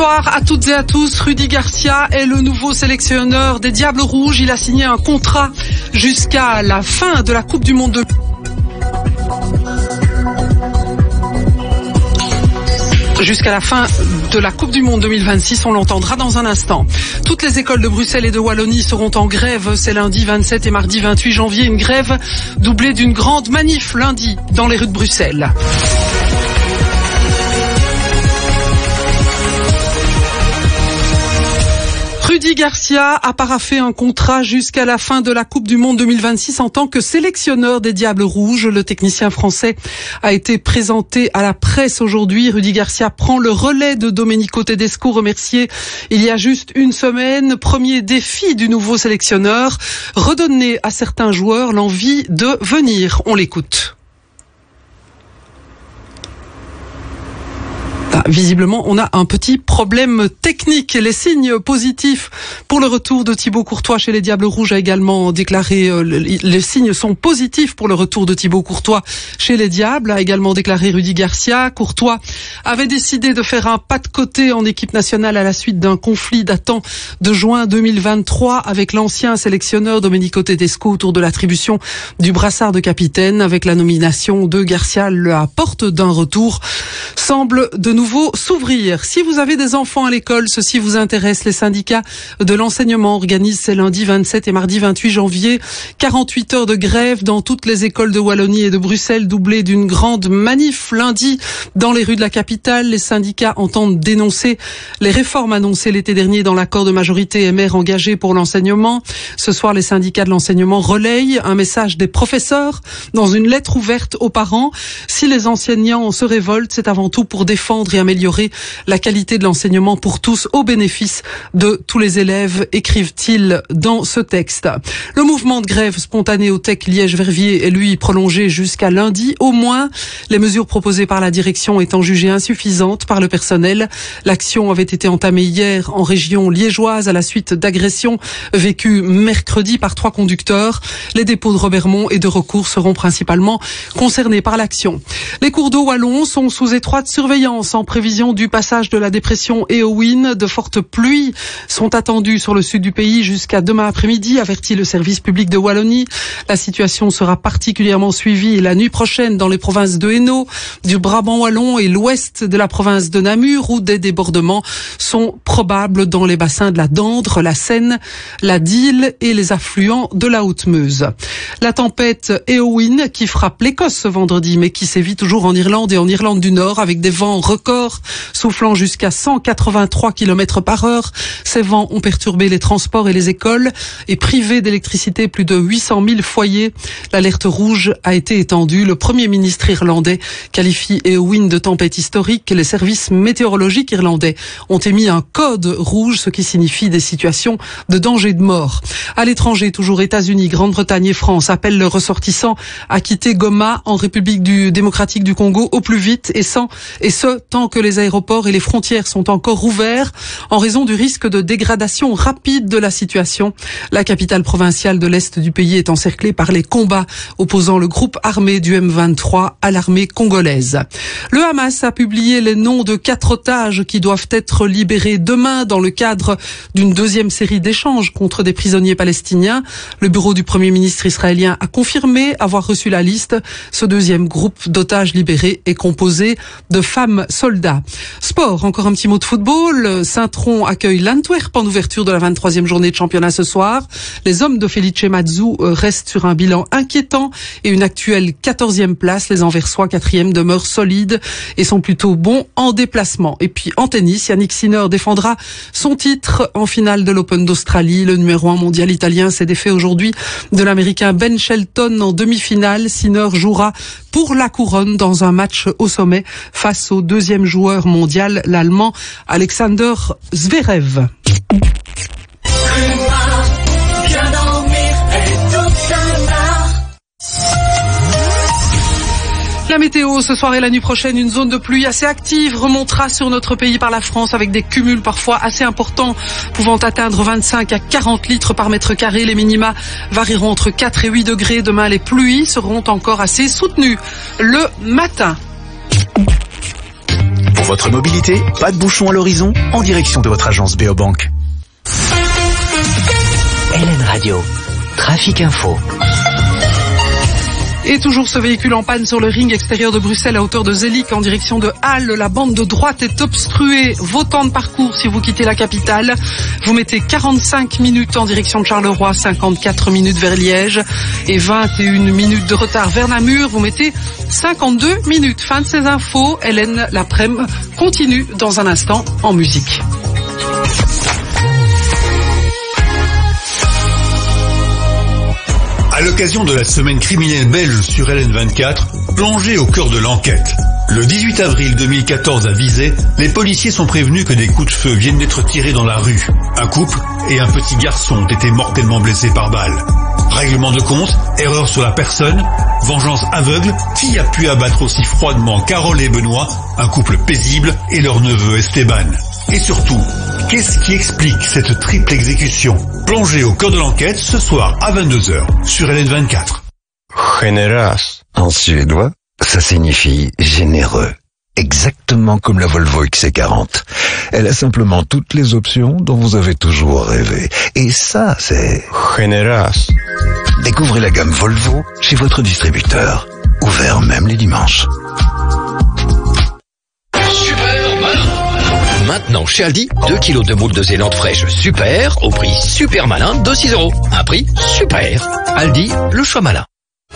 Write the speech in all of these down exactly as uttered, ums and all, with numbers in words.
Bonsoir à toutes et à tous. Rudy Garcia est le nouveau sélectionneur des Diables Rouges. Il a signé un contrat jusqu'à la fin de la Coupe du Monde de Jusqu'à la fin de la Coupe du Monde deux mille vingt-six, on l'entendra dans un instant. Toutes les écoles de Bruxelles et de Wallonie seront en grève. C'est lundi vingt-sept et mardi vingt-huit janvier. Une grève doublée d'une grande manif lundi dans les rues de Bruxelles. Rudy Garcia a paraphé un contrat jusqu'à la fin de la Coupe du Monde deux mille vingt-six en tant que sélectionneur des Diables Rouges. Le technicien français a été présenté à la presse aujourd'hui. Rudy Garcia prend le relais de Domenico Tedesco, remercié il y a juste une semaine. Premier défi du nouveau sélectionneur, redonner à certains joueurs l'envie de venir. On l'écoute. Visiblement, on a un petit problème technique. Les signes positifs pour le retour de Thibaut Courtois chez les Diables Rouges a également déclaré, euh, les signes sont positifs pour le retour de Thibaut Courtois chez les Diables, a également déclaré Rudy Garcia. Courtois avait décidé de faire un pas de côté en équipe nationale à la suite d'un conflit datant de juin deux mille vingt-trois avec l'ancien sélectionneur Domenico Tedesco autour de l'attribution du brassard de capitaine. Avec la nomination de Garcia, la porte d'un retour semble de nouveau s'ouvrir. Si vous avez des enfants à l'école, ceci vous intéresse. Les syndicats de l'enseignement organisent ces lundi vingt-sept et mardi vingt-huit janvier quarante-huit heures de grève dans toutes les écoles de Wallonie et de Bruxelles, doublées d'une grande manif lundi dans les rues de la capitale. Les syndicats entendent dénoncer les réformes annoncées l'été dernier dans l'accord de majorité M R engagé pour l'enseignement. Ce soir, les syndicats de l'enseignement relayent un message des professeurs dans une lettre ouverte aux parents. Si les enseignants se révoltent, c'est avant tout pour défendre et améliorer la qualité de l'enseignement pour tous au bénéfice de tous les élèves, écrivent-ils dans ce texte. Le mouvement de grève spontané au Tech Liège-Verviers est lui prolongé jusqu'à lundi au moins. Les mesures proposées par la direction étant jugées insuffisantes par le personnel. L'action avait été entamée hier en région liégeoise à la suite d'agressions vécues mercredi par trois conducteurs. Les dépôts de Robermont et de recours seront principalement concernés par l'action. Les cours d'eau wallons sont sous étroite surveillance en prévision du passage de la dépression Éowyn. De fortes pluies sont attendues sur le sud du pays jusqu'à demain après-midi, avertit le service public de Wallonie. La situation sera particulièrement suivie la nuit prochaine dans les provinces de Hainaut, du Brabant wallon et l'ouest de la province de Namur, où des débordements sont probables dans les bassins de la Dendre, la Seine, la Dyle et les affluents de la Haute-Meuse. La tempête Éowyn qui frappe l'Écosse ce vendredi, mais qui sévit toujours en Irlande et en Irlande du Nord avec des vents records soufflant jusqu'à cent quatre-vingt-trois kilomètres par heure. Ces vents ont perturbé les transports et les écoles et privé d'électricité plus de huit cent mille foyers. L'alerte rouge a été étendue. Le Premier ministre irlandais qualifie Éowyn de tempête historique. Les services météorologiques irlandais ont émis un code rouge, ce qui signifie des situations de danger de mort. À l'étranger, toujours États-Unis, Grande-Bretagne et France appellent leurs ressortissants à quitter Goma en République du démocratique du Congo au plus vite et sans et ce tant que les aéroports et les frontières sont encore ouverts en raison du risque de dégradation rapide de la situation. La capitale provinciale de l'Est du pays est encerclée par les combats opposant le groupe armé du M vingt-trois à l'armée congolaise. Le Hamas a publié les noms de quatre otages qui doivent être libérés demain dans le cadre d'une deuxième série d'échanges contre des prisonniers palestiniens. Le bureau du Premier ministre israélien a confirmé avoir reçu la liste. Ce deuxième groupe d'otages libérés est composé de femmes soldats. Sport, encore un petit mot de football. Saint-Tron accueille l'Antwerp en ouverture de la vingt-troisième journée de championnat ce soir. Les hommes de Felice Mazzu restent sur un bilan inquiétant et une actuelle quatorzième place. Les Anversois, quatrième, demeurent solides et sont plutôt bons en déplacement. Et puis en tennis, Yannick Sinner défendra son titre en finale de l'Open d'Australie. Le numéro un mondial italien s'est défait aujourd'hui de l'Américain Ben Shelton en demi-finale. Sinner jouera pour la couronne dans un match au sommet face au deuxième joueur mondial, l'Allemand Alexander Zverev. La météo ce soir et la nuit prochaine, une zone de pluie assez active remontera sur notre pays par la France avec des cumuls parfois assez importants pouvant atteindre vingt-cinq à quarante litres par mètre carré. Les minima varieront entre quatre et huit degrés. Demain, les pluies seront encore assez soutenues le matin. Pour votre mobilité, pas de bouchon à l'horizon, en direction de votre agence Beobank. L N Radio, Trafic Info. Et toujours ce véhicule en panne sur le ring extérieur de Bruxelles à hauteur de Zelig en direction de Halle. La bande de droite est obstruée. Vos temps de parcours si vous quittez la capitale. Vous mettez quarante-cinq minutes en direction de Charleroi, cinquante-quatre minutes vers Liège et vingt et une minutes de retard vers Namur. Vous mettez cinquante-deux minutes. Fin de ces infos. Hélène l'après-midi continue dans un instant en musique. À l'occasion de la semaine criminelle belge sur L N vingt-quatre, plongez au cœur de l'enquête. Le dix-huit avril deux mille quatorze à Visé, les policiers sont prévenus que des coups de feu viennent d'être tirés dans la rue. Un couple et un petit garçon ont été mortellement blessés par balle. Règlement de compte, erreur sur la personne, vengeance aveugle, qui a pu abattre aussi froidement Carole et Benoît, un couple paisible, et leur neveu Esteban? Et surtout, qu'est-ce qui explique cette triple exécution? Plongez au cœur de l'enquête ce soir à vingt-deux heures sur L N vingt-quatre. Generös. En suédois, ça signifie généreux. Exactement comme la Volvo X C quarante. Elle a simplement toutes les options dont vous avez toujours rêvé. Et ça, c'est Generös. Découvrez la gamme Volvo chez votre distributeur. Ouvert même les dimanches. Maintenant, chez Aldi, deux kilos de moules de Zélande fraîche super, au prix super malin de six euros. Un prix super. Aldi, le choix malin.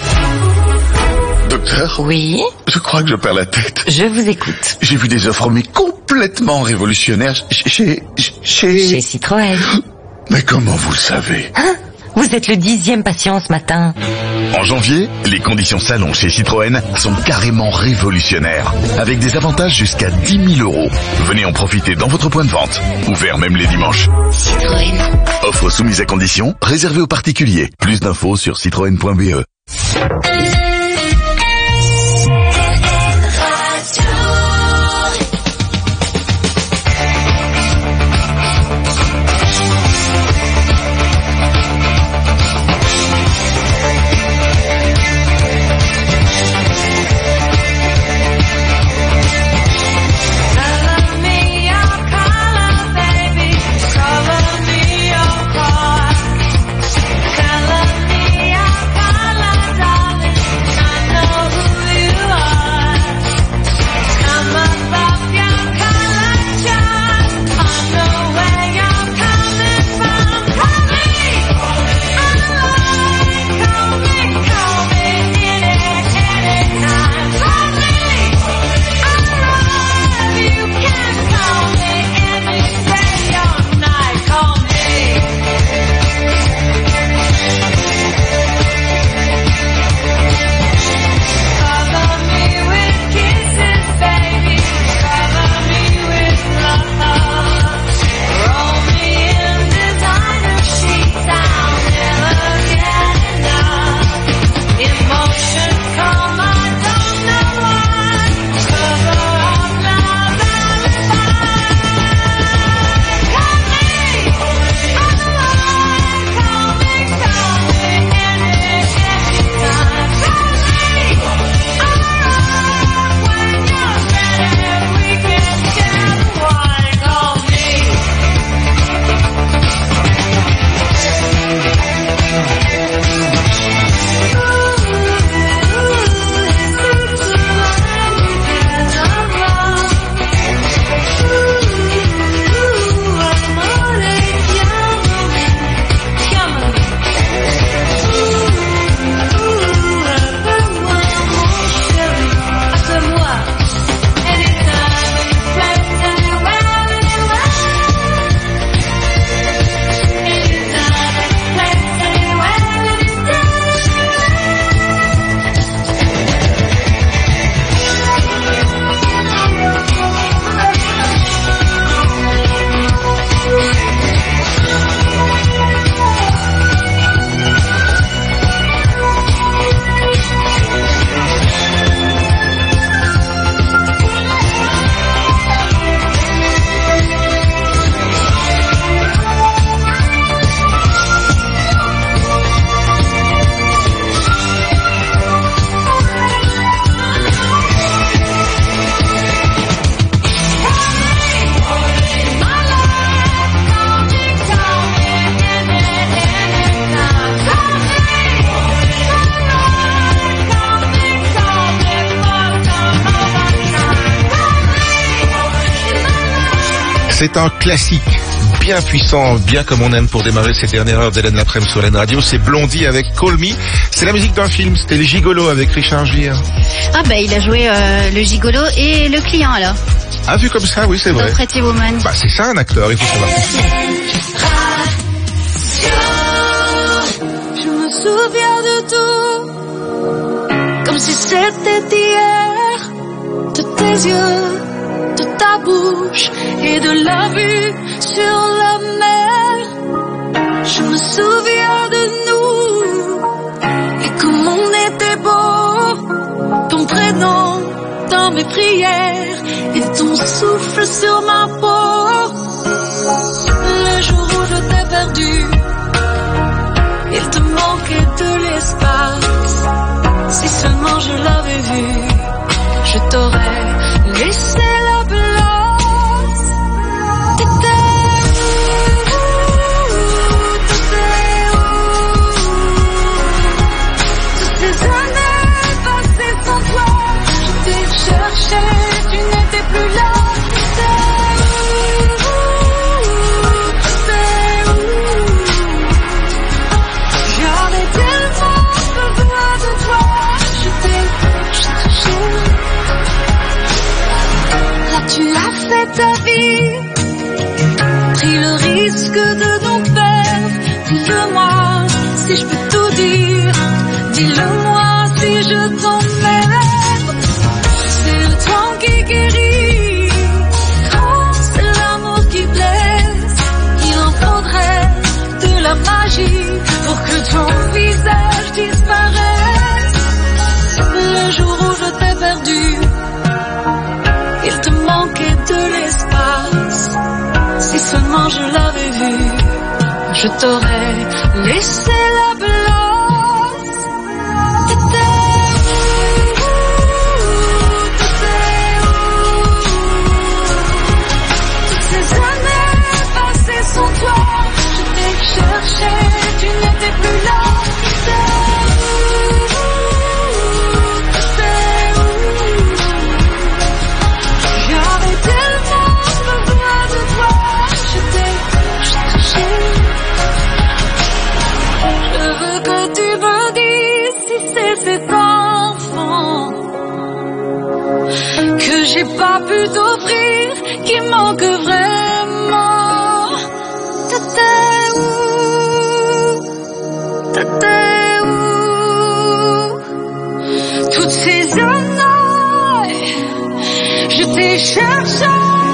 Docteur? Oui? Je crois que je perds la tête. Je vous écoute. J'ai vu des offres mais complètement révolutionnaires chez... Chez... Chez Citroën. Mais comment vous le savez? Hein? Vous êtes le dixième patient ce matin. En janvier, les conditions salon chez Citroën sont carrément révolutionnaires, avec des avantages jusqu'à dix mille euros. Venez en profiter dans votre point de vente, ouvert même les dimanches. Citroën. Offre soumise à conditions, réservée aux particuliers. Plus d'infos sur citroën point b e. C'est un classique, bien puissant, bien comme on aime pour démarrer cette dernière heure d'Hélène Laprème sur Hélène Radio. C'est Blondie avec Call Me. C'est la musique d'un film, c'était Le Gigolo avec Richard Gere. Ah bah il a joué euh, le gigolo et le client alors. Ah, vu comme ça, oui, c'est vrai. Dans Pretty Woman. Bah, c'est ça un acteur, il faut savoir. Je me souviens de tout, comme si c'était hier, de tes yeux, de ta bouche et de la vue sur la mer. Je me souviens de nous et comme on était beau, ton prénom dans mes prières et ton souffle sur ma peau. Le jour où je t'ai perdu, il te manquait de l'espace. Si seulement je l'avais vu, je t'aurais laissé la place. T'étais où, t'étais où? Toutes ces années passées sans toi, je t'ai cherché, tu n'étais plus là. Tu as fait ta vie, pris le risque de nous perdre. Dis-le-moi si je peux tout dire, dis-le-moi si je t'emmerde. C'est le temps qui guérit, quand c'est l'amour qui blesse. Il en faudrait de la magie pour que ton visage disparaisse. Le jour où je t'ai perdu, il te manquait de l'espace. Si seulement je l'avais vu, je t'aurais laissé la place. T'étais où, t'étais où? Toutes ces années passées sans toi, je t'ai cherché, tu n'étais plus là. J'ai pas pu t'offrir, qui manque vraiment. T'étais où, t'étais où? Toutes ces années, je t'ai cherché.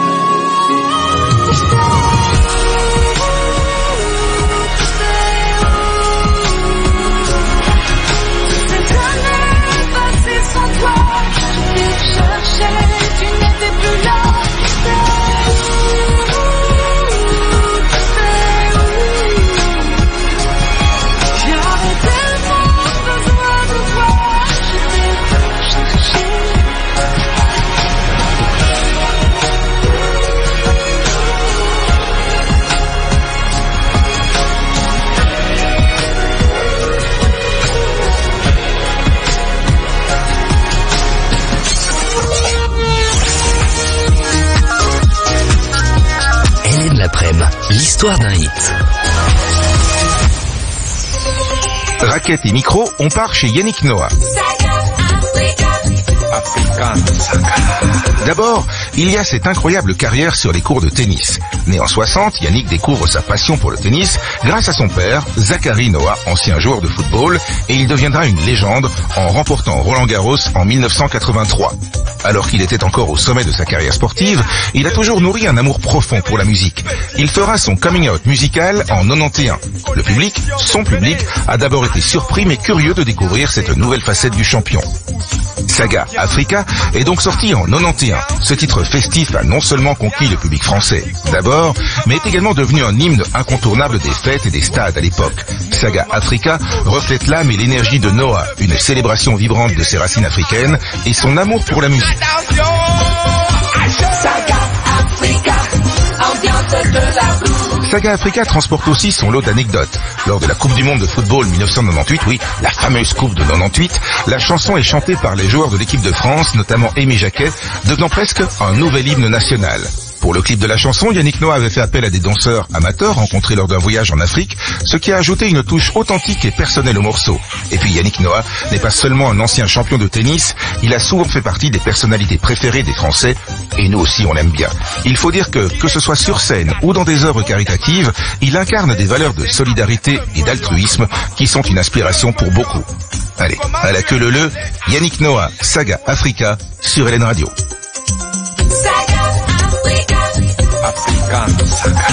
L'histoire d'un hit. Raquette et micro, on part chez Yannick Noah. D'abord, il y a cette incroyable carrière sur les cours de tennis. Né en soixante, Yannick découvre sa passion pour le tennis grâce à son père, Zachary Noah, ancien joueur de football, et il deviendra une légende en remportant Roland Garros en mille neuf cent quatre-vingt-trois. Alors qu'il était encore au sommet de sa carrière sportive, il a toujours nourri un amour profond pour la musique. Il fera son coming out musical en quatre-vingt-onze. Le public, son public, a d'abord été surpris mais curieux de découvrir cette nouvelle facette du champion. Saga Africa est donc sorti en quatre-vingt-onze. Ce titre festif a non seulement conquis le public français, d'abord, mais est également devenu un hymne incontournable des fêtes et des stades à l'époque. Saga Africa reflète l'âme et l'énergie de Noah, une célébration vibrante de ses racines africaines et son amour pour la musique. Saga Africa transporte aussi son lot d'anecdotes. Lors de la Coupe du Monde de football mille neuf cent quatre-vingt-huit, oui, la fameuse Coupe de quatre-vingt-huit, la chanson est chantée par les joueurs de l'équipe de France, notamment Aimé Jacquet, devenant presque un nouvel hymne national. Pour le clip de la chanson, Yannick Noah avait fait appel à des danseurs amateurs rencontrés lors d'un voyage en Afrique, ce qui a ajouté une touche authentique et personnelle au morceau. Et puis Yannick Noah n'est pas seulement un ancien champion de tennis, il a souvent fait partie des personnalités préférées des Français, et nous aussi on l'aime bien. Il faut dire que, que ce soit sur scène ou dans des œuvres caritatives, il incarne des valeurs de solidarité et d'altruisme qui sont une inspiration pour beaucoup. Allez, à la queue leu-leu, Yannick Noah, Saga Africa, sur Hélène Radio. Africa, Saga.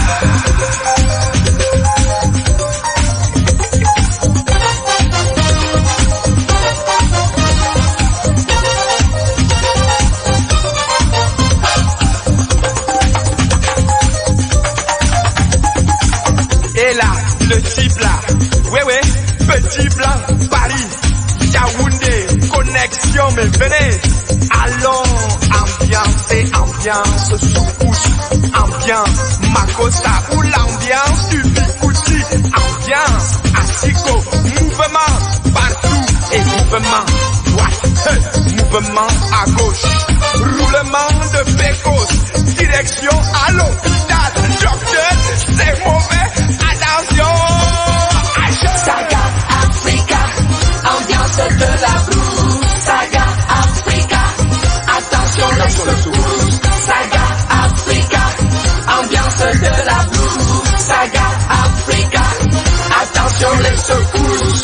Et là, le type là, ouais ouais, petit blanc, Paris, Yaoundé, connexion, mais venez, allons, ambiance et ambiance, sous-couche, ambiance, Makossa, ou l'ambiance du Bikouti, ambiance, Asiko, mouvement, partout, et mouvement, droite, hey, mouvement à gauche, roulement de pécos, direction à l'hôpital, docteur, c'est mauvais, attention, Saga Africa, ambiance de la blues. Saga Africa, attention les secousses. Saga Africa, ambiance de la blues. Saga Africa, attention les secousses.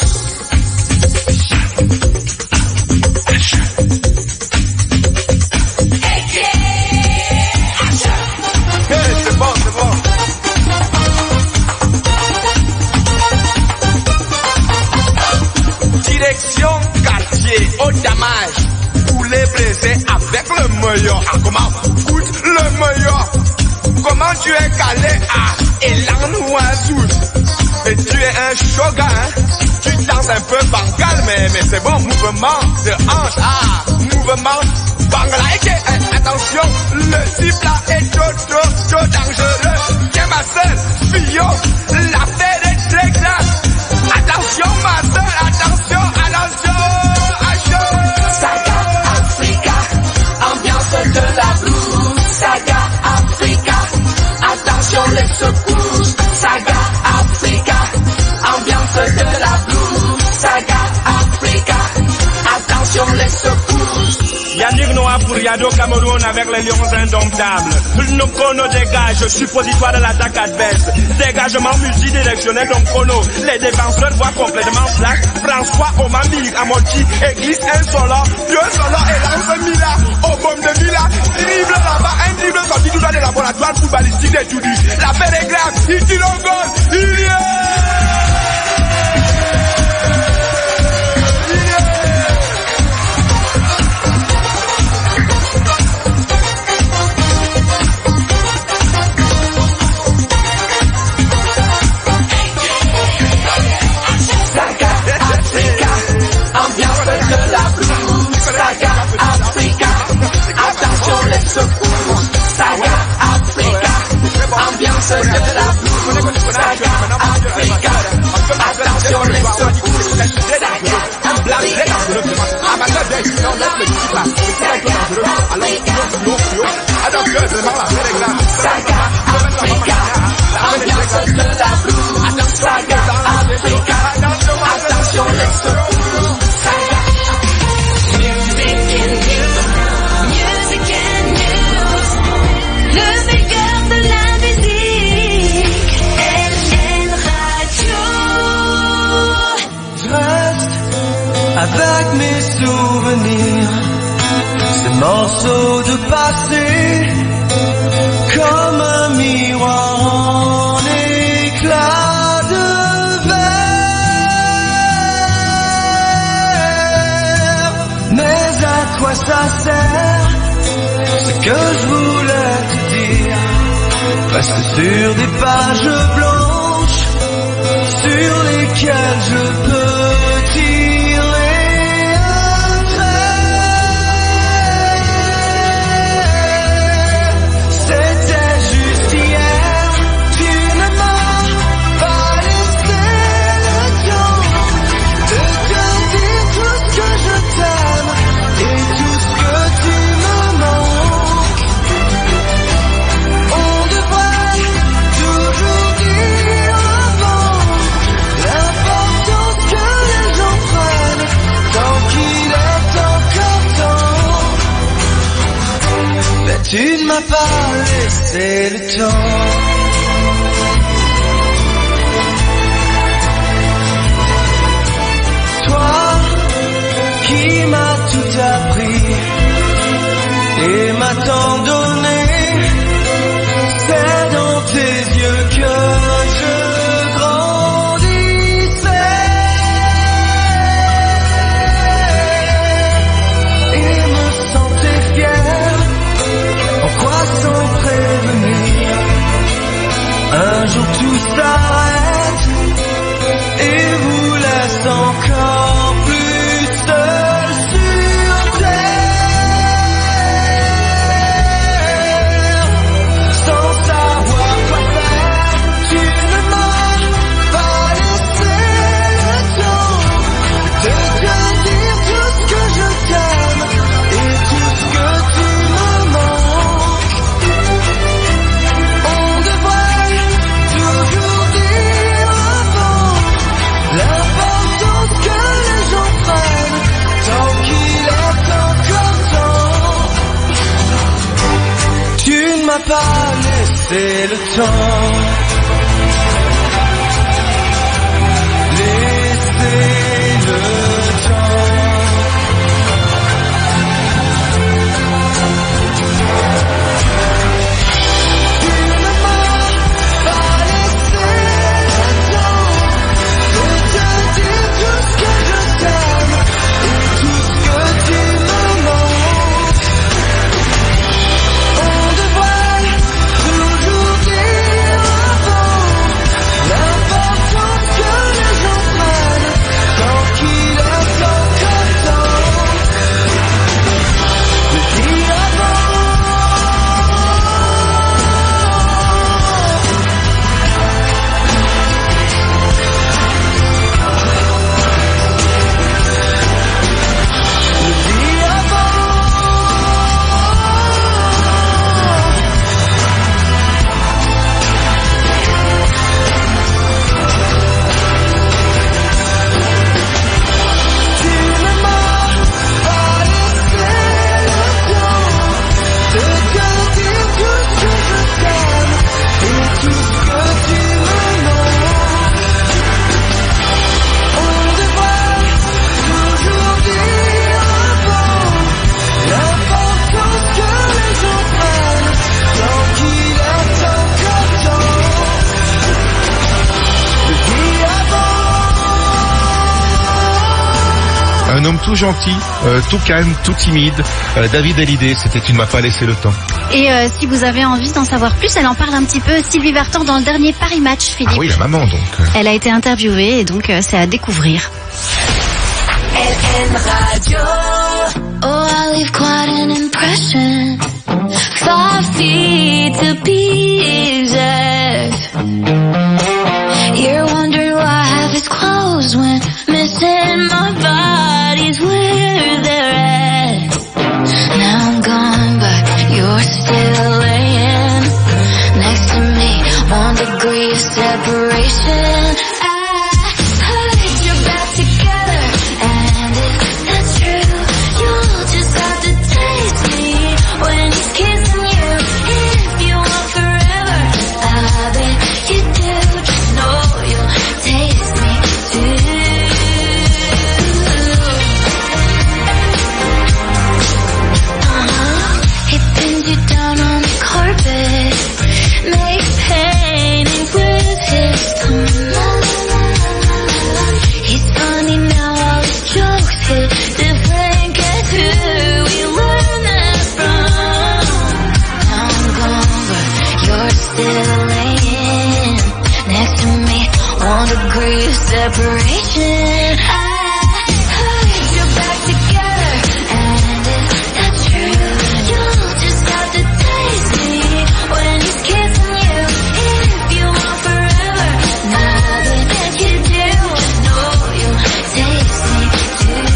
Hey, c'est bon, c'est bon. Direction quartier au damage, pour les blessés avec le meilleur. Ah, comment? Goûte le meilleur. Comment tu es calé à Elan Ouazout? Et tu es un shogun, hein? Tu danses un peu bancal, mais, mais c'est bon, mouvement de hanche, ah, mouvement bangla. Et eh, attention, le type là est trop, trop, trop dangereux. Tiens ma soeur, Fillon, l'affaire est très grave. Attention ma soeur, attention, attention, attention. Saga Africa, ambiance de la blues. Saga Africa, attention les secousses. Saga Africa, ambiance de la blues. Saga Africa, attention les secousses. Yannick Noah pour Yado Cameroun avec les lions indomptables. Nos chrono dégage, suppositoire de l'attaque adverse. Dégagement multidirectionnel donc chrono. Les défenseurs voient complètement flash. François Omambi, Amoti, église un solo, deux solo et lance Mila. Au bombe de Mila, dribble là-bas, un dribble sorti tout dans le laboratoire footballistique des Toudis. L'affaire est grave, il tire au goal, il y est. De la blues, Saga Africa, attention les secours. Saga Africa, ambiance de la blues. Saga Africa, attention les secours. Saga Africa, Saga Africa, ambiance de la blues. Saga Africa, attention les secours. Le meilleur de la musique, Hélène Radio. Je reste avec mes souvenirs, ces morceaux de passé, comme un miroir en éclat de verre. Mais à quoi ça sert? Ce que je voulais te dire reste sur des pages blanches sur lesquelles je peux tirer un trait. C'était juste hier, tu ne m'as pas laissé le temps de te dire tout ce que je t'aime et tout ce que tu me manques. Tu ne m'as pas laissé le temps. Toi qui m'as tout appris et m'a tant donné, c'est dans tes yeux que je grandissais et me sentais fier. Pourquoi sans prévenir, un jour tout s'arrête et vous laisse encore plus seul sur terre, sans savoir quoi faire. Tu ne m'as pas laissé le temps de te dire tout ce que je t'aime et tout ce que tu me manques. On devrait toujours dire avant l'importance que les gens prennent tant qu'il est encore temps. Tu ne m'as pas laissé le temps. Laissé le temps. Tu ne m'as pas laissé le temps de te dire tout ce que je t'aime et tout ce que tu me manques. On devrait toujours dire avant l'importance que les gens prennent tant qu'il est encore temps. Le dire avant. Le dire avant. Tu ne m'as pas laissé le temps de te dire tout ce que je t'aime et tout ce que tu me manques. On devrait toujours dire avant l'importance que les gens prennent tant qu'il est encore temps. Le dire avant. Un homme tout gentil, euh, tout calme, tout timide. Euh, David Hallyday, c'était Tu ne m'as pas laissé le temps. Et euh, si vous avez envie d'en savoir plus, elle en parle un petit peu, Sylvie Vartan, dans le dernier Paris Match, Philippe. Ah oui, la maman donc. Elle a été interviewée et donc euh, c'est à découvrir. L M Radio. Oh, I leave quite an impression. Five feet to be exact. You're wondering why I have his clothes when missing my body's where they're at. Now I'm gone, but you're still laying next to me. One degree of separation. I put your back together, and if that's true, you'll just have to taste me when he's kissing you. If you want forever, I bet you do. Just know you'll taste me too. Uh-huh. He pins you down on the carpet, makes painting with his tongue. He's funny now, all his jokes hit different. Guess who we learned that from? Now I'm gone, but you're still laying next to me. One degree of separation. I put your back together, and if that's true, you'll just have to taste me when he's kissing you. If you want forever, nothing that you do, just know you'll taste me too.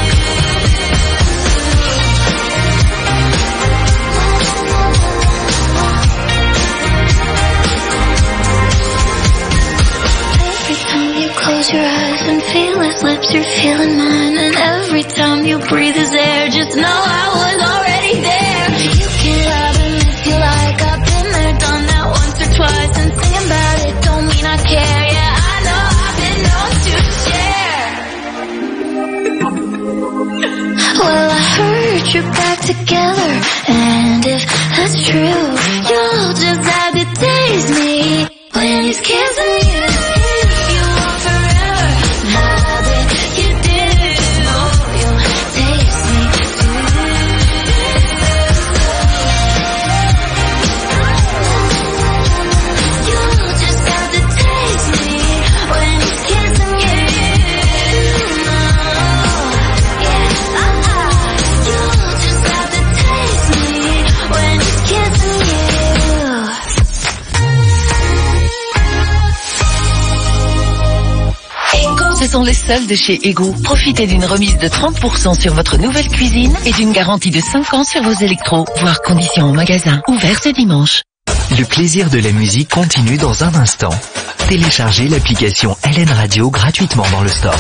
Every time you close your eyes and feel his lips, you're feeling mine. And every time you breathe his air, just know I was already there. You can have him Well, I heard you're back together, and if that's true, you'll just have to taste me when he's kissing you. You want forever, now that you do, you'll taste me too. You'll just have to taste me when he's kissing you. Ce sont les soldes de chez Ego. Profitez d'une remise de trente pour cent sur votre nouvelle cuisine et d'une garantie de cinq ans sur vos électros, voire conditions en magasin. Ouvert ce dimanche. Le plaisir de la musique continue dans un instant. Téléchargez l'application L N Radio gratuitement dans le store.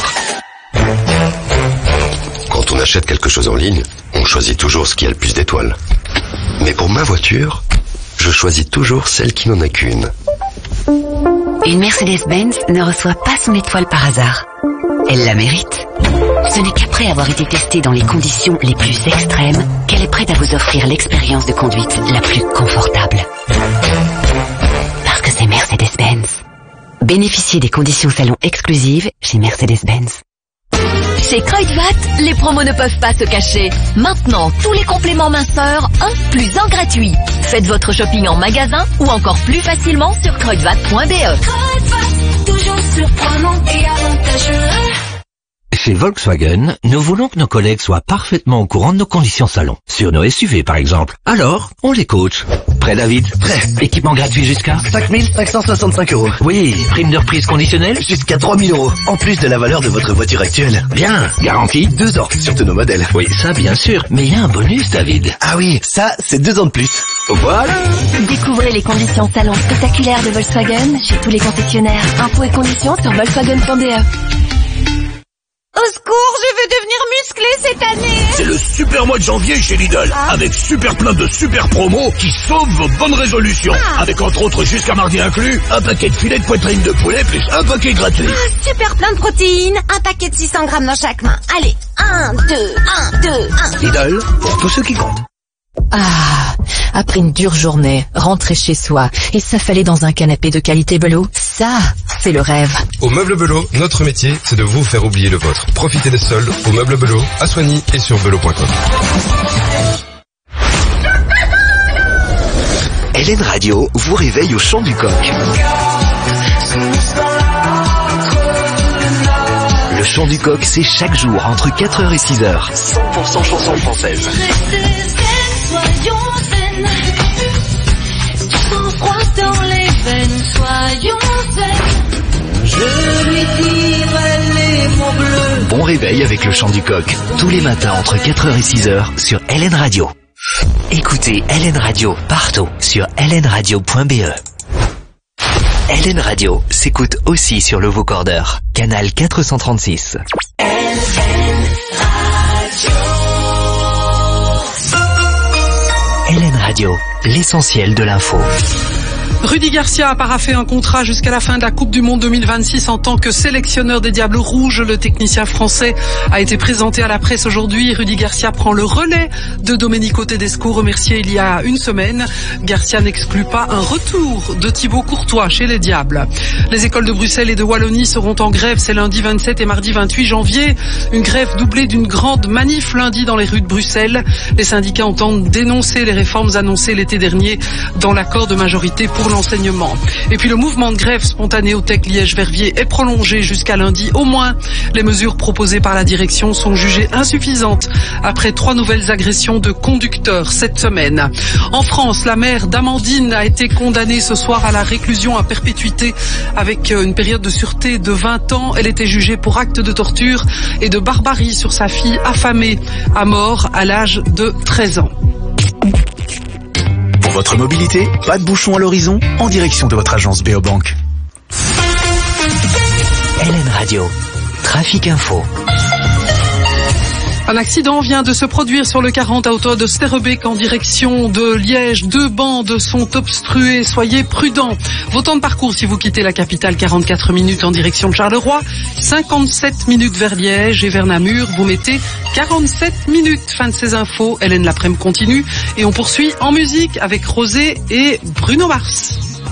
Quand on achète quelque chose en ligne, on choisit toujours ce qui a le plus d'étoiles. Mais pour ma voiture, je choisis toujours celle qui n'en a qu'une. Une Mercedes-Benz ne reçoit pas son étoile par hasard. Elle la mérite. Ce n'est qu'après avoir été testée dans les conditions les plus extrêmes qu'elle est prête à vous offrir l'expérience de conduite la plus confortable. Parce que c'est Mercedes-Benz. Bénéficiez des conditions salon exclusives chez Mercedes-Benz. Chez Kruidvat, les promos ne peuvent pas se cacher. Maintenant, tous les compléments minceurs, un plus un gratuit. Faites votre shopping en magasin ou encore plus facilement sur kruidvat point b e. Kruidvat, toujours surprenant et avantageux. Chez Volkswagen, nous voulons que nos collègues soient parfaitement au courant de nos conditions salon. Sur nos S U V, par exemple. Alors, on les coach. Prêt, David? Prêt. Équipement gratuit jusqu'à cinq mille cinq cent soixante-cinq euros. Oui, prime de reprise conditionnelle jusqu'à trois mille euros. En plus de la valeur de votre voiture actuelle. Bien. Garantie deux ans sur tous nos modèles. Oui, ça bien sûr. Mais il y a un bonus, David. Ah oui, ça, c'est deux ans de plus. Voilà. Découvrez les conditions salon spectaculaires de Volkswagen chez tous les concessionnaires. Infos et conditions sur volkswagen point b e. Au secours, je veux devenir musclé cette année. C'est le super mois de janvier chez Lidl, ah. avec super plein de super promos qui sauvent vos bonnes résolutions. Ah. Avec entre autres jusqu'à mardi inclus, un paquet de filets de poitrine de poulet plus un paquet gratuit. Ah, super plein de protéines, un paquet de six cents grammes dans chaque main. Allez, un, deux, un, deux, un. Lidl, pour tous ceux qui comptent. Ah, après une dure journée, rentrer chez soi et s'affaler dans un canapé de qualité Belot, ça, c'est le rêve. Au Meuble Belot, notre métier, c'est de vous faire oublier le vôtre. Profitez des soldes au Meuble Belot, à Soigny et sur belot point com. L N Radio vous réveille au chant du coq. Le chant du coq, c'est chaque jour entre quatre heures et six heures. cent pour cent chansons françaises. Soyons zen, sans froid dans les veines, soyons zen. Je lui dirai les mots bleus. Bon réveil avec le chant du coq, tous les matins entre quatre heures et six heures sur L N Radio. Écoutez L N Radio partout sur l n radio point b e. L N Radio s'écoute aussi sur le vocordeur, canal quatre cent trente-six. L N Radio. L N Radio, l'essentiel de l'info. Rudy Garcia a paraphé un contrat jusqu'à la fin de la Coupe du Monde deux mille vingt-six en tant que sélectionneur des Diables Rouges. Le technicien français a été présenté à la presse aujourd'hui. Rudy Garcia prend le relais de Domenico Tedesco, remercié il y a une semaine. Garcia n'exclut pas un retour de Thibaut Courtois chez les Diables. Les écoles de Bruxelles et de Wallonie seront en grève. C'est lundi vingt-sept et mardi vingt-huit janvier. Une grève doublée d'une grande manif lundi dans les rues de Bruxelles. Les syndicats entendent dénoncer les réformes annoncées l'été dernier dans l'accord de majorité pour l'enseignement. Et puis le mouvement de grève spontané au Tech Liège-Verviers est prolongé jusqu'à lundi au moins. Les mesures proposées par la direction sont jugées insuffisantes après trois nouvelles agressions de conducteurs cette semaine. En France, la mère d'Amandine a été condamnée ce soir à la réclusion à perpétuité avec une période de sûreté de vingt ans. Elle était jugée pour acte de torture et de barbarie sur sa fille affamée à mort à l'âge de treize ans. Pour votre mobilité, pas de bouchon à l'horizon, en direction de votre agence Béobank. L N Radio, Trafic Info. Un accident vient de se produire sur le quarante à hauteur de Sterrebeek en direction de Liège. Deux bandes sont obstruées. Soyez prudents. Vos temps de parcours si vous quittez la capitale, quarante-quatre minutes en direction de Charleroi, cinquante-sept minutes vers Liège et vers Namur. Vous mettez quarante-sept minutes. Fin de ces infos. Hélène Laprème continue et on poursuit en musique avec Rosé et Bruno Mars.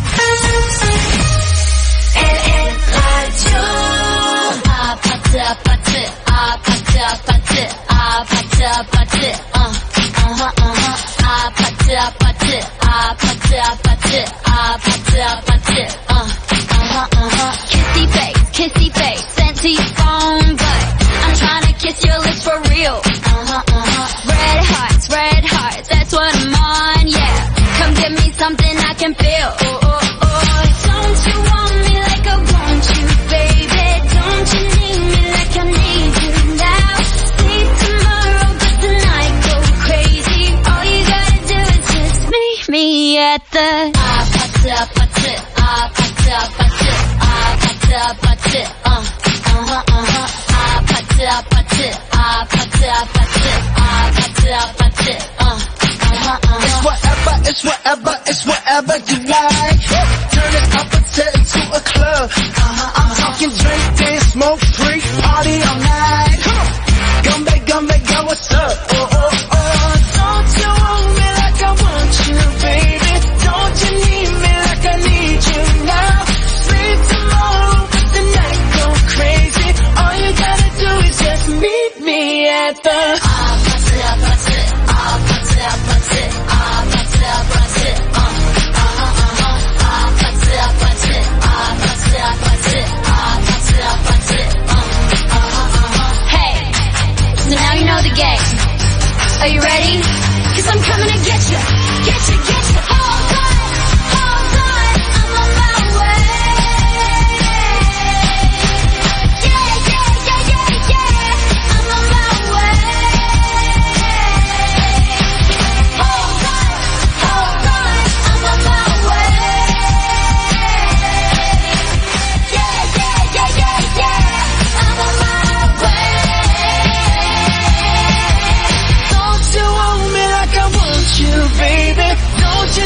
Kissy face, kissy face, sent to your phone, but I'm trying to kiss your lips for real. Uh-huh, uh-huh. Red hearts, red hearts, that's what I'm on, yeah. Come give me something I can feel. Oh, oh, oh. Don't you want me like I want you, baby? Don't you need me like I need you now? Sleep tomorrow, but tonight go crazy. All you gotta do is just meet me at the ah, pata, pata, ah, pata, pata, ah, pata, pata, uh, uh-huh, uh-huh, ah, pata, pata, ah, pata, pata, ah, pata, pata, uh, uh-huh, uh-huh. It's whatever, it's whatever, it's whatever you like. Turn it up and set it to a club. Uh-huh, I'm talking drink, dance, smoke, free, party all night. Come back, come back, go, what's up? Oh, oh, oh. Don't you want me like I want you, baby? Don't you need me like I need you now? Sleep tomorrow, but the night go crazy. All you gotta do is just meet me at the ah, pata, pata, ah, pata, pata, ah, pata, pata, uh, uh-huh, uh-huh, ah, pata, pata, ah, pata, pata, ah, pata, pata, uh, uh-huh, uh-huh. Hey, so now you know the game. Are you ready? Cause I'm coming to get you, get you, get you. Hold on, hold on, I'm on my way. Yeah, yeah, yeah, yeah, yeah, I'm on my way. Hold on, hold on, I'm on my way. Yeah, yeah, yeah, yeah, yeah, I'm on my way. Don't you want me like I want you, baby? Don't you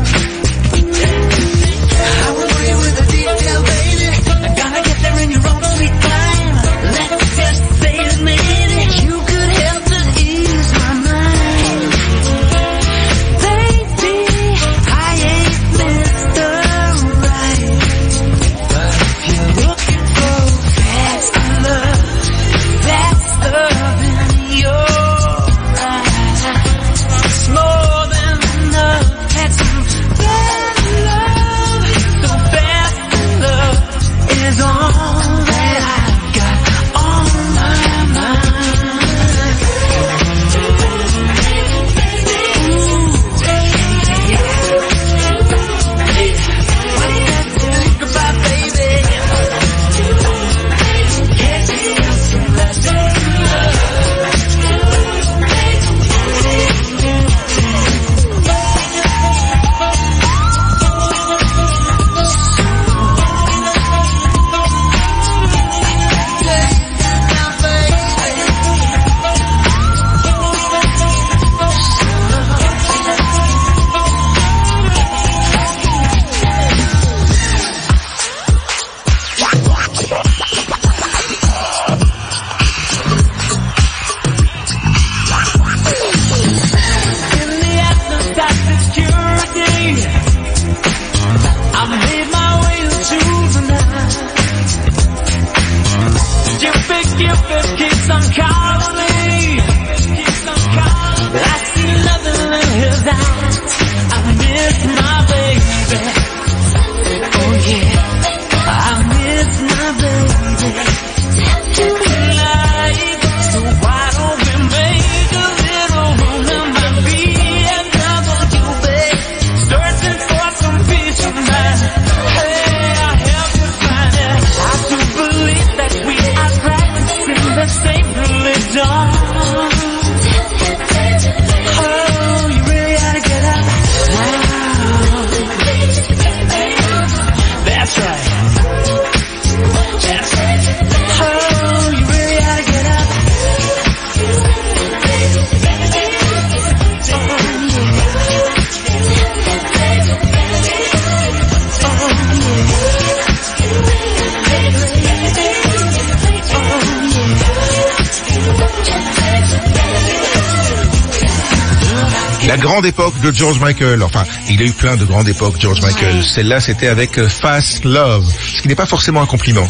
La grande époque de George Michael, enfin, il a eu plein de grandes époques, George Michael. Ouais. Celle-là, c'était avec Fast Love, ce qui n'est pas forcément un compliment.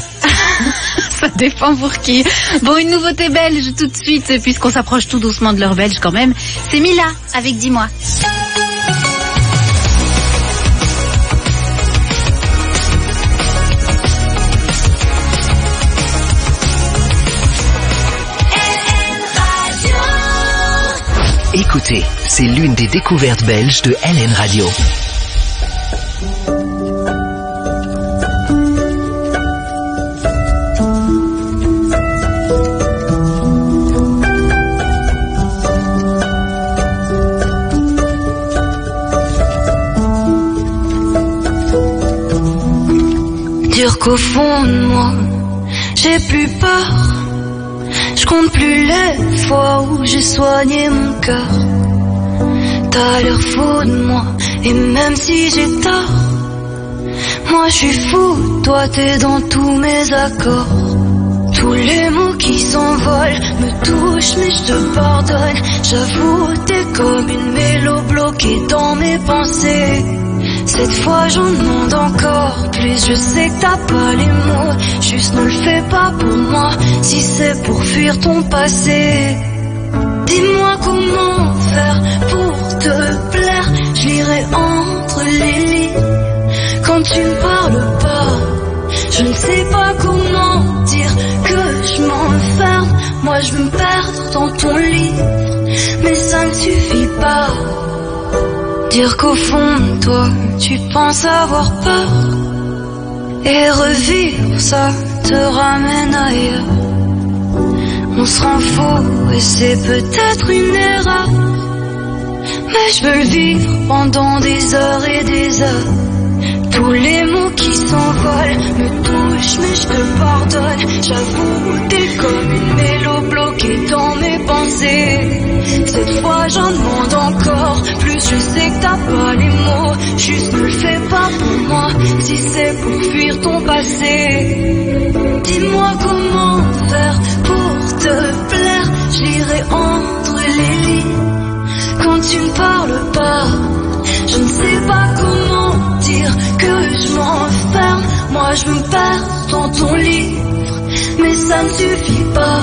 Ça dépend pour qui. Bon, une nouveauté belge tout de suite, puisqu'on s'approche tout doucement de l'heure belge quand même. C'est Mila, avec Dis-moi. Écoutez, c'est l'une des découvertes belges de L N Radio. Dire qu'au fond de moi, j'ai plus peur. Je compte plus les fois où j'ai soigné mon cœur. T'as l'air fou de moi, et même si j'ai tort, moi je suis fou, toi t'es dans tous mes accords. Tous les mots qui s'envolent me touchent, mais je te pardonne. J'avoue, t'es comme une mélo bloquée dans mes pensées. Cette fois j'en demande encore plus. Je sais que t'as pas les mots, juste ne le fais pas pour moi. Si c'est pour fuir ton passé, dis-moi comment faire pour te plaire. Je lirai entre les lignes quand tu ne parles pas. Je ne sais pas comment dire que je m'enferme. Moi je veux me perdre dans ton livre, mais ça ne suffit pas. Dire qu'au fond de toi, tu penses avoir peur, et revivre ça te ramène ailleurs. On se rend fou et c'est peut-être une erreur, mais je veux le vivre pendant des heures et des heures. Tous les mots qui s'envolent me touchent, mais je te pardonne. J'avoue, t'es comme une mélo bloquée dans mes pensées. passé. Cette fois j'en demande encore plus, je sais que t'as pas les mots. Juste ne le fais pas pour moi, si c'est pour fuir ton passé. Dis-moi comment faire pour te plaire, j'irai entre les lignes. Quand tu ne parles pas, je ne sais pas comment dire que je m'enferme. Moi je me perds dans ton livre, mais ça ne suffit pas.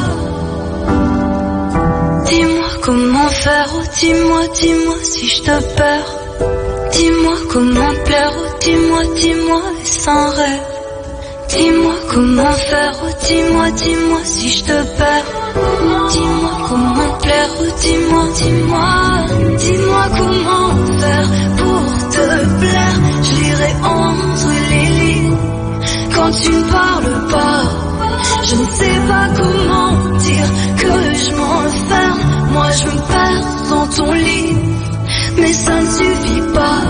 Dis-moi comment faire, oh dis-moi, dis-moi si je te perds. Dis-moi comment te plaire, oh dis-moi, dis-moi et sans rêve. Dis-moi comment faire, oh dis-moi, dis-moi si je te perds. Dis-moi comment te plaire, oh dis-moi, dis-moi. Dis-moi comment faire pour te plaire, j'irai entre les lignes. Quand tu ne parles pas, je ne sais pas comment dire que je m'enferme. Moi je me perds dans ton livre, mais ça ne suffit pas.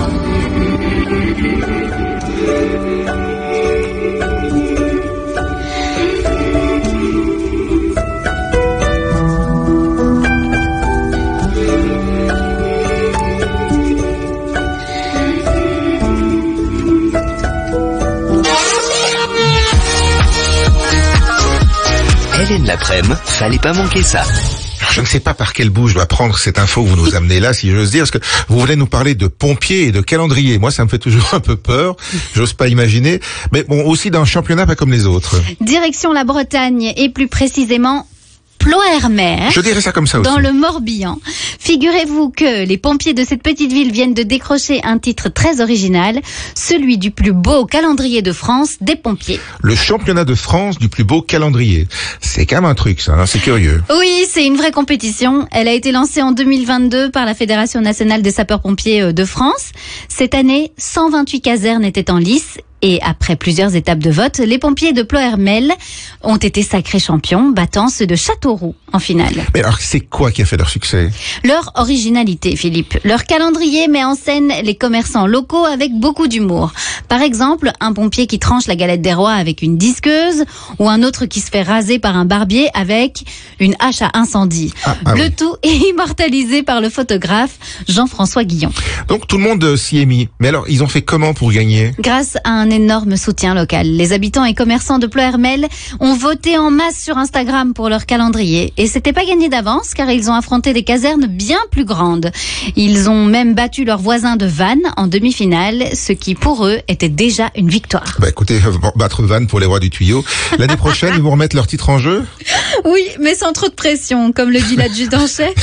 Hélène l'après-midi, fallait pas manquer ça. Je ne sais pas par quel bout je dois prendre cette info que vous nous amenez là, si j'ose dire, parce que vous voulez nous parler de pompiers et de calendrier. Moi, ça me fait toujours un peu peur. J'ose pas imaginer. Mais bon, aussi d'un championnat pas comme les autres. Direction la Bretagne et plus précisément Ploërmel. Je dirais ça comme ça aussi. Dans le Morbihan. Figurez-vous que les pompiers de cette petite ville viennent de décrocher un titre très original, celui du plus beau calendrier de France des pompiers. Le championnat de France du plus beau calendrier. C'est quand même un truc, ça, hein, c'est curieux. Oui, c'est une vraie compétition. Elle a été lancée en deux mille vingt-deux par la Fédération nationale des sapeurs-pompiers de France. Cette année, cent vingt-huit casernes étaient en lice. Et après plusieurs étapes de vote, les pompiers de Ploërmel ont été sacrés champions, battant ceux de Châteauroux en finale. Mais alors, c'est quoi qui a fait leur succès? Leur originalité, Philippe. Leur calendrier met en scène les commerçants locaux avec beaucoup d'humour. Par exemple, un pompier qui tranche la galette des rois avec une disqueuse, ou un autre qui se fait raser par un barbier avec une hache à incendie. Ah, ah le oui. Tout est immortalisé par le photographe Jean-François Guillon. Donc tout le monde s'y est mis. Mais alors, ils ont fait comment pour gagner? Grâce à un énorme soutien local. Les habitants et commerçants de Ploërmel ont voté en masse sur Instagram pour leur calendrier. Et c'était pas gagné d'avance, car ils ont affronté des casernes bien plus grandes. Ils ont même battu leurs voisins de Vannes en demi-finale, ce qui pour eux était déjà une victoire. Bah écoutez, battre Vannes pour les rois du tuyau. L'année prochaine, ils vont remettre leur titre en jeu? Oui, mais sans trop de pression, comme le dit l'adjudant-chef.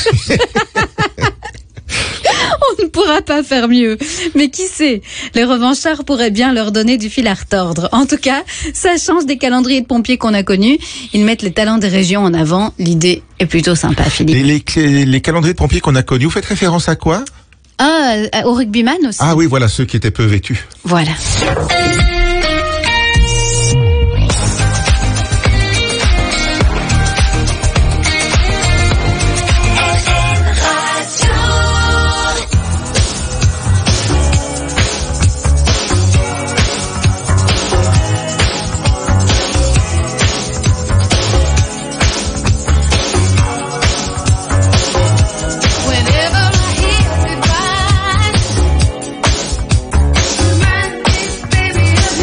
On ne pourra pas faire mieux. Mais qui sait, les revanchards pourraient bien leur donner du fil à retordre. En tout cas, ça change des calendriers de pompiers qu'on a connus. Ils mettent les talents des régions en avant. L'idée est plutôt sympa, Philippe. Et les, les, les calendriers de pompiers qu'on a connus, vous faites référence à quoi? Ah, au rugbyman aussi. Ah oui, voilà, ceux qui étaient peu vêtus. Voilà. Baby,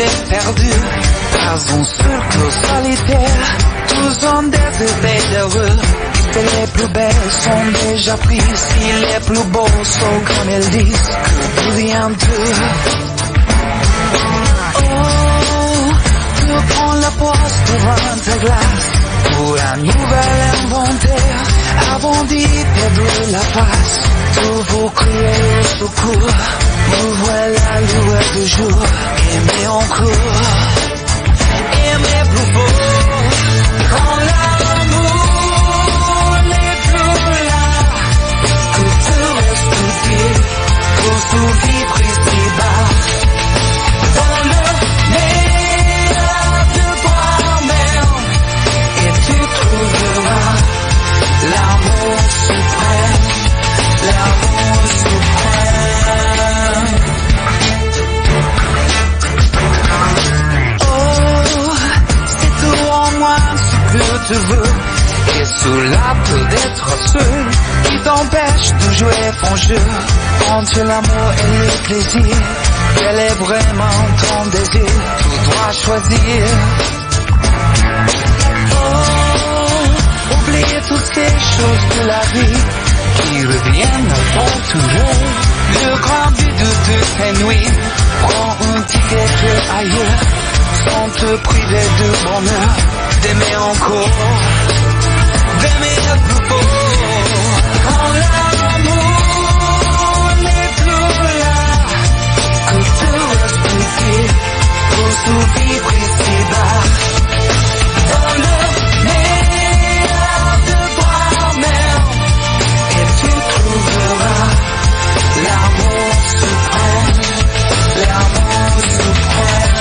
est perdu. Pas un seul clos solitaire, tous ont des effets d'heureux. Les plus belles sont déjà prises, si les plus beaux sont comme elles disent, que plus rien d'eux. Oh, tu prends la poste devant ta glace, pour un nouvel inventaire, avant d'y perdre la face. Tous vous criez au secours, vous voilà la lueur du jour, aimez encore, aimez plus beau, quand l'amour pour survivre ici-bas, dans le meilleur de toi-même, et tu trouveras l'amour suprême, l'amour suprême. Oh, c'est tout en moi ce que tu veux, et cela peut être seul qui t'empêche de jouer ton jeu. Entre l'amour et le plaisir, quel est vraiment ton désir? Tu dois choisir. Oh, oubliez toutes ces choses de la vie qui reviennent aventureux. Le grand but de toutes ces nuits, prends un ticket que ailleurs, sans te priver de bonheur, d'aimer encore, d'aimer plus beau. Quand l'amour pour survivre ici-bas, dans le meilleur de toi-même, et tu trouveras l'amour suprême, l'amour suprême.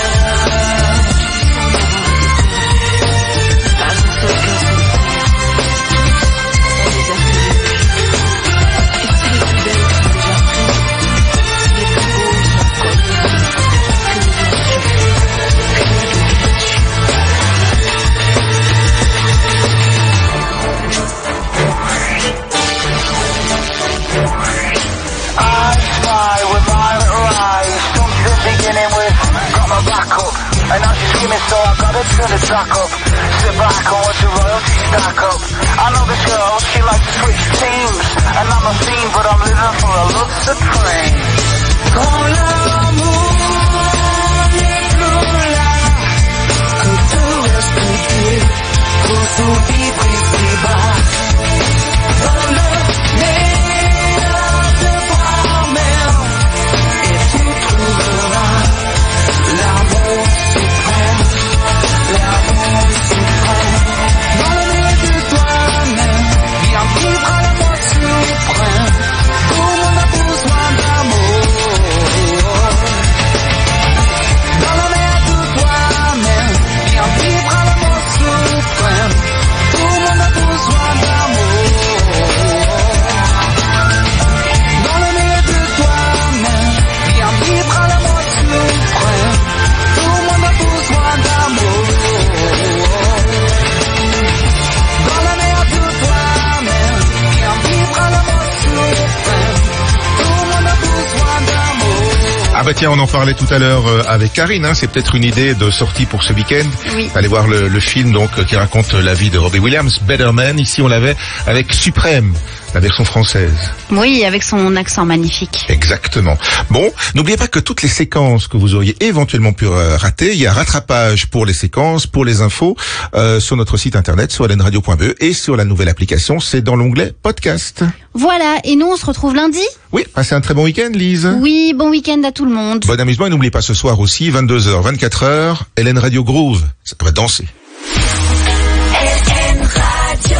And now she's screaming, so I gotta turn the track up. Sit back and watch the royalty stack up. I know this girl, she likes to switch teams, and I'm a fiend, but I'm living for a love supreme. Quand l'amour n'est plus là, que tout reste petit, pour survivre ici-bas, dans le meilleur de toi-même, et tu trouveras l'amour suprême, l'amour suprême. Dans le milieu de toi-même, viens vivre à l'amour suprême. Tout le monde a besoin d'amour. Dans le milieu de toi-même, viens vivre à l'amour suprême. Tout le monde a besoin d'amour. Dans le milieu de toi-même, viens vivre à l'amour suprême. Ah bah tiens, on en parlait tout à l'heure euh, avec Karine, hein, c'est peut-être une idée de sortie pour ce week-end. Oui. Allez voir le, le film donc euh, qui raconte la vie de Robbie Williams, Better Man. Ici on l'avait avec Suprême, la version française. Oui, avec son accent magnifique. Exactement. Bon, n'oubliez pas que toutes les séquences que vous auriez éventuellement pu euh, rater, il y a rattrapage pour les séquences, pour les infos, euh, sur notre site internet, sur l n radio point b e et sur la nouvelle application, c'est dans l'onglet podcast. Voilà, et nous on se retrouve lundi. Oui, passez un très bon week-end, Lise. Oui, bon week-end à tout le monde. Bon amusement et n'oubliez pas ce soir aussi, vingt-deux heures, vingt-quatre heures, L N Radio Groove, ça va danser. L N Radio.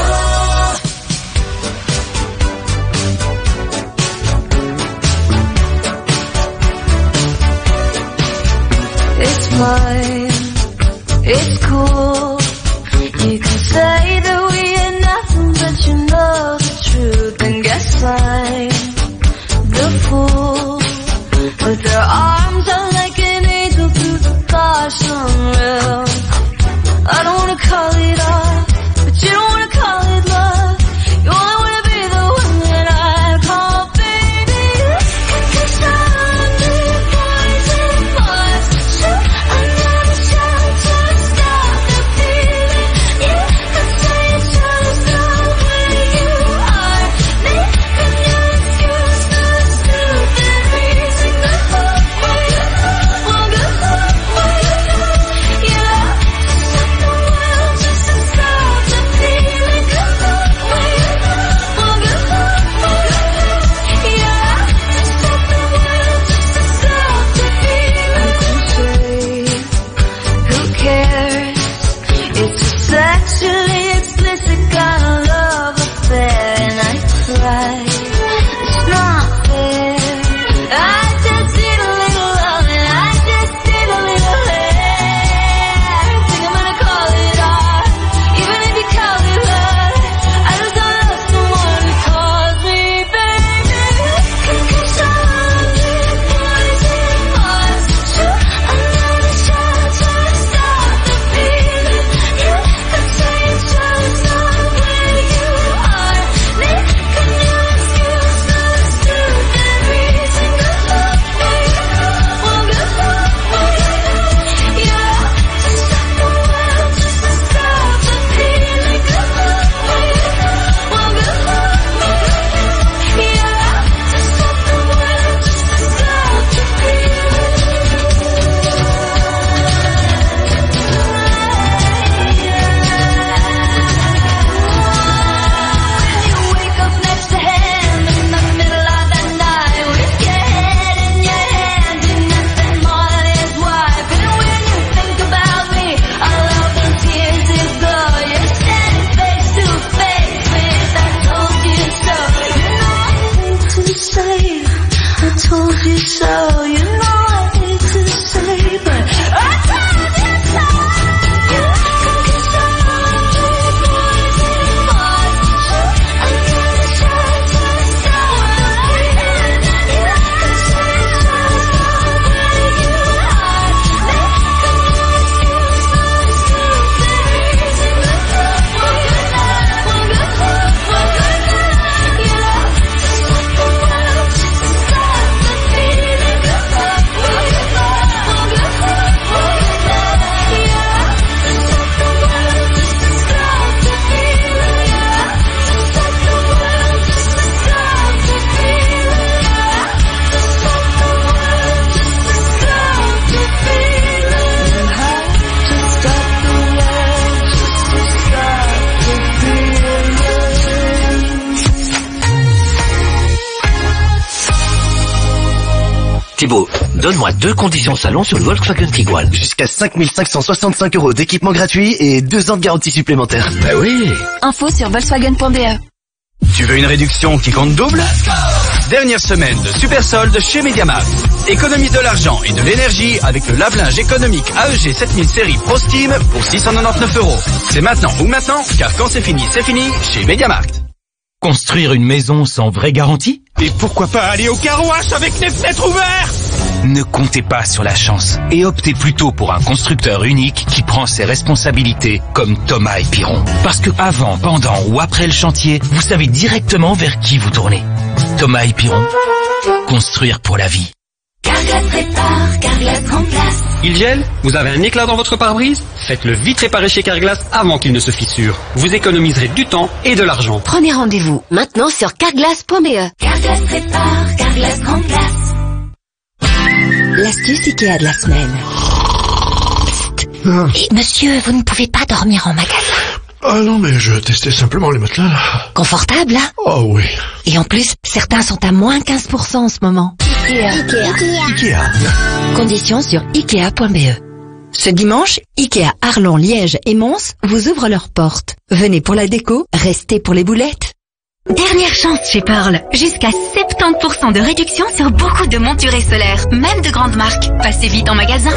It's fine, it's cool. You can say that we are nothing, but you know the truth. And guess I'm the fool. With their arms out like an angel through the caution rail. I don't wanna call it off, but you don't wanna call it love. You only wanna be the one that I call baby. Cause I'm the poison, so I Thibaut, donne-moi deux conditions salon sur le Volkswagen Tiguan. Jusqu'à cinq mille cinq cent soixante-cinq euros d'équipement gratuit et deux ans de garantie supplémentaire. Bah oui. Info sur Volkswagen point B E. Tu veux une réduction qui compte double? Dernière semaine de super solde chez Mediamarkt. Économise de l'argent et de l'énergie avec le lave-linge économique A E G sept mille série Pro Steam pour six cent quatre-vingt-dix-neuf euros. C'est maintenant ou maintenant, car quand c'est fini, c'est fini chez Mediamarkt. Construire une maison sans vraie garantie? Et pourquoi pas aller au carouage avec les fenêtres ouvertes? Ne comptez pas sur la chance et optez plutôt pour un constructeur unique qui prend ses responsabilités comme Thomas et Piron. Parce que avant, pendant ou après le chantier, vous savez directement vers qui vous tournez. Thomas et Piron, construire pour la vie. Carglass répare, Carglass remplace. Il gèle? Vous avez un éclat dans votre pare-brise? Faites-le vite réparer chez Carglass avant qu'il ne se fissure. Vous économiserez du temps et de l'argent. Prenez rendez-vous maintenant sur carglass point B E. Carglass répare, Carglass remplace. L'astuce Ikea de la semaine. Ah. Et monsieur, vous ne pouvez pas dormir en magasin. Ah non, mais je testais simplement les matelas, là. Confortable, hein? Oh oui. Et en plus, certains sont à moins quinze pour cent en ce moment. Ikea. Ikea. Ikea. Conditions sur ikea point B E. Ce dimanche, Ikea Arlon, Liège et Mons vous ouvrent leurs portes. Venez pour la déco, restez pour les boulettes. Dernière chance chez Pearl. Jusqu'à soixante-dix pour cent de réduction sur beaucoup de monturés solaires, même de grandes marques. Passez vite en magasin.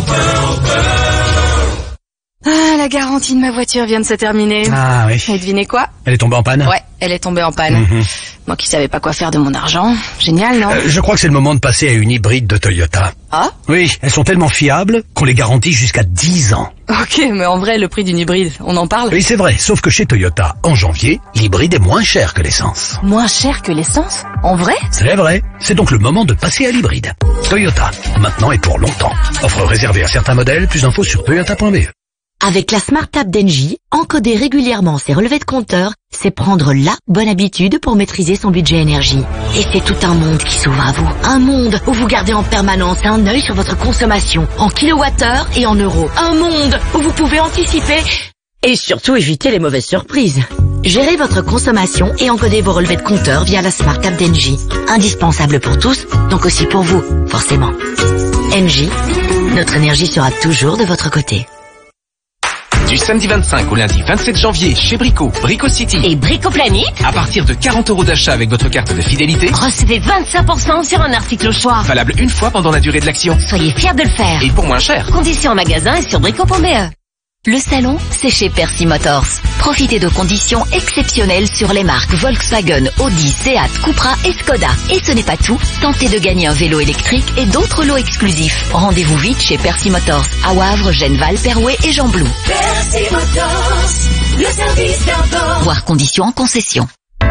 Ah, la garantie de ma voiture vient de se terminer. Ah oui. Et devinez quoi? Elle est tombée en panne? Ouais, elle est tombée en panne. Mm-hmm. Moi qui savais pas quoi faire de mon argent. Génial, non? Euh, je crois que c'est le moment de passer à une hybride de Toyota. Ah? Oui, elles sont tellement fiables qu'on les garantit jusqu'à dix ans. Ok, mais en vrai, le prix d'une hybride, on en parle? Oui, c'est vrai, sauf que chez Toyota, en janvier, l'hybride est moins cher que l'essence. Moins cher que l'essence? En vrai? C'est vrai. C'est donc le moment de passer à l'hybride. Toyota, maintenant et pour longtemps. Offre réservée à certains modèles, plus d'infos sur toyota point B E. Avec la Smart App d'Engie, encoder régulièrement ses relevés de compteur, c'est prendre la bonne habitude pour maîtriser son budget énergie. Et c'est tout un monde qui s'ouvre à vous. Un monde où vous gardez en permanence un œil sur votre consommation, en kilowattheure et en euros. Un monde où vous pouvez anticiper et surtout éviter les mauvaises surprises. Gérez votre consommation et encodez vos relevés de compteur via la Smart App d'Engie. Indispensable pour tous, donc aussi pour vous, forcément. Engie, notre énergie sera toujours de votre côté. Du samedi vingt-cinq au lundi vingt-sept janvier chez Brico, Brico City. Et Brico Planet, À partir de quarante euros d'achat avec votre carte de fidélité, recevez vingt-cinq pour cent sur un article au choix. valable une fois pendant la durée de l'action. Soyez fiers de le faire. Et pour moins cher. Conditions en magasin et sur brico point B E. Le salon, c'est chez Percy Motors. Profitez de conditions exceptionnelles sur les marques Volkswagen, Audi, Seat, Cupra et Skoda. Et ce n'est pas tout. Tentez de gagner un vélo électrique et d'autres lots exclusifs. Rendez-vous vite chez Percy Motors, à Wavre, Genneval, Perouet et Jean-Blou. Percy Motors, le service d'abord. Voir conditions en concession.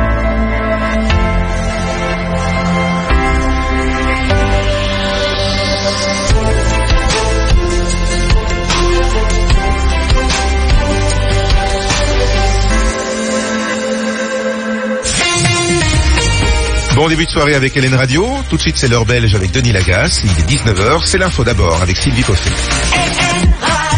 Bon début de soirée avec Hélène Radio. Tout de suite, c'est l'heure belge avec Denis Lagasse. Il est dix-neuf heures. C'est l'info d'abord avec Sylvie Coffey.